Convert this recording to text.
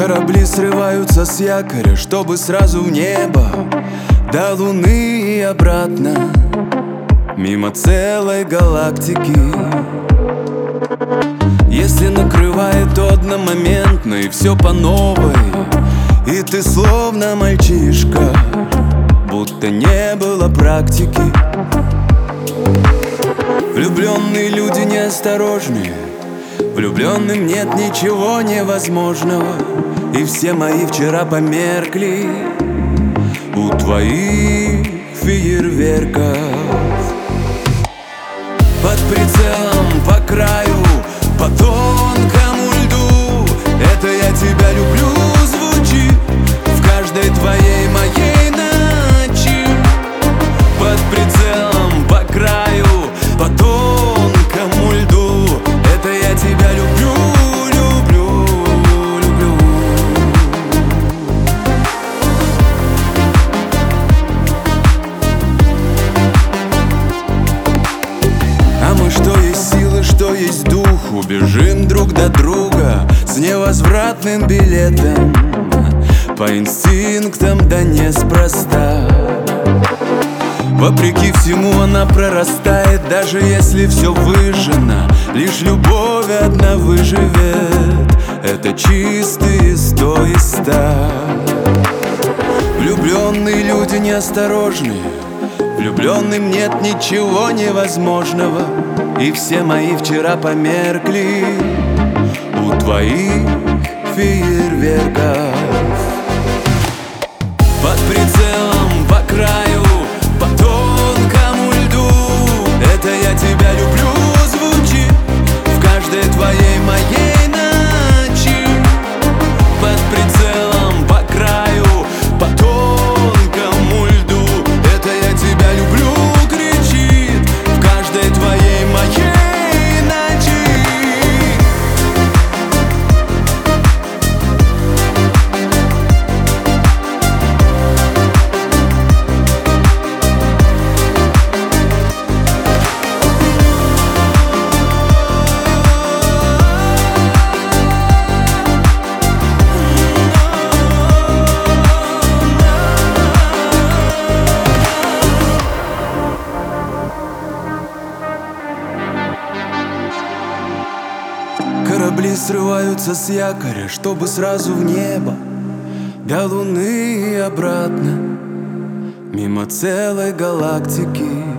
Корабли срываются с якоря, чтобы сразу в небо, до Луны и обратно, мимо целой галактики. Если накрывает, то одномоментно, и все по новой, и ты словно мальчишка, будто не было практики. Влюбленные люди неосторожные, влюбленным нет ничего невозможного, и все мои вчера померкли у твоих фейерверков. Под прицелом, по краю, по тонкому льду, это я тебя люблю, звучит в каждой твоей моей ночи. Под прицелом, по краю, по тонкому льду, это я тебя люблю, люблю, люблю. А мы что есть силы, что есть дух, убежим друг до друга с невозвратным билетом, по инстинктам, да неспроста. Вопреки всему она прорастает, даже если все выжжено, лишь любовь одна выживет, это чистые 100 из 100. Влюбленные люди неосторожные, влюбленным нет ничего невозможного, и все мои вчера померкли у твоих фейерверков. Под прицелом, по краю, по тонкому льду, это я тебя люблю, звучит в каждой твоей моей ночи. Под прицелом, по краю, по тонкому льду, это я тебя люблю, кричит в каждой твоей моей ночи. Корабли срываются с якоря, чтобы сразу в небо, до Луны и обратно, мимо целой галактики.